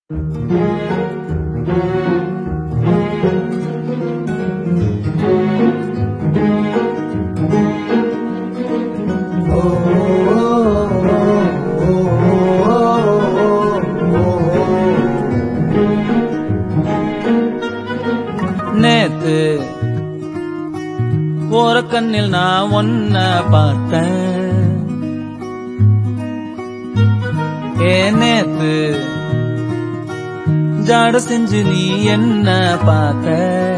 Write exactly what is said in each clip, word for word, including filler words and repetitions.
நேத்து ஓர கண்ணில் நான் ஒன்ன பார்த்தேன். ஏ நேத்து ஜாட செஞ்சு நீ என்ன பார்த்த.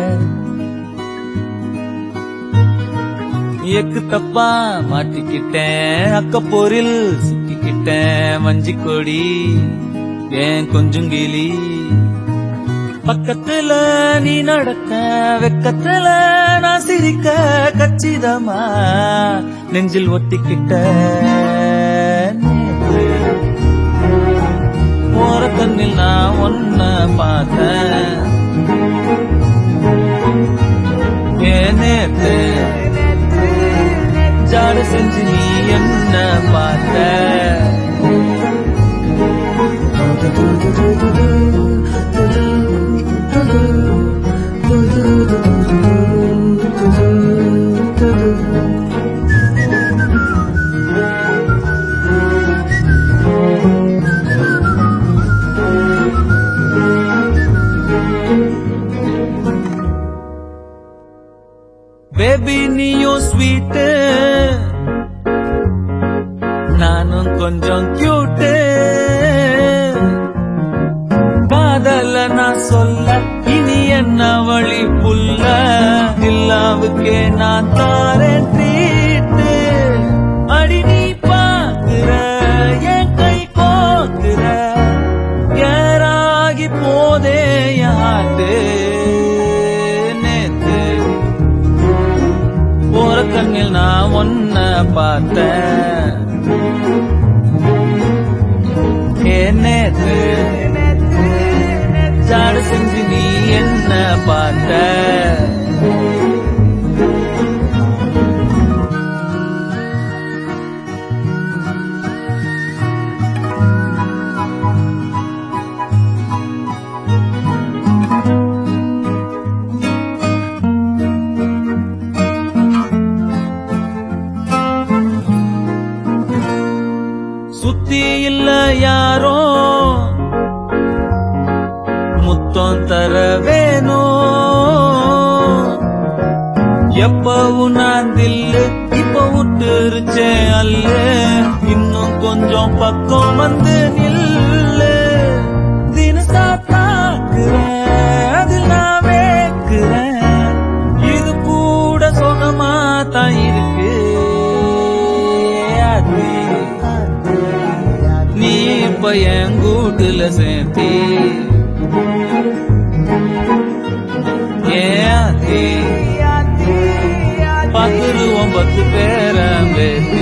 எக்கு தப்பா மாட்டிக்கிட்டேன், அக்கப்போரில் சிக்கிக்கிட்டேன். மஞ்சி கொடி ஏன் கொஞ்சம் கிளி பக்கத்துல நீ நடக்க, வெக்கத்துல நான் சிரிக்க, கச்சிதமா நெஞ்சில் ஒட்டிக்கிட்ட. ஓர கண்ணில் நான் ஒன்ன பார்த்தேன். ஏன் நேத்து ஜாட செஞ்சு நீ என்ன பார்த்த. பேபி நீயும் ஸ்வீட்டு, நானும் கொஞ்சம் கியூட்டு. காதல நான் சொல்ல இனி என்ன வழி புல்ல, நிலாவுக்கே நான் தாரேன் ட்ரீட்டு. அடி நீ பாக்குற என் கை கோக்குற, ஏறாகி போதே யாட்டு. ஓர கண்ணில் நான் ஒன்ன பார்த்தேன். ஏன் நேத்து ஜாட செஞ்சு நீ என்ன பார்த்த. சுத்தி இல்ல யாரோ முத்தம் தர வேணும். எப்பவும் நான் தில்லு இப்ப விட்டுருச்சே அல்ல, இன்னும் கொஞ்சம் பக்கம் வந்து நில்லு. தினசா தாக்குறேன் அதில் நான் வேக்குறேன், இது கூட சொகமா தான் இருக்கு. நீ இப்ப என் கூட்டுல சேர்த்தி ஏன் பாத்துருவோம் பத்து பேர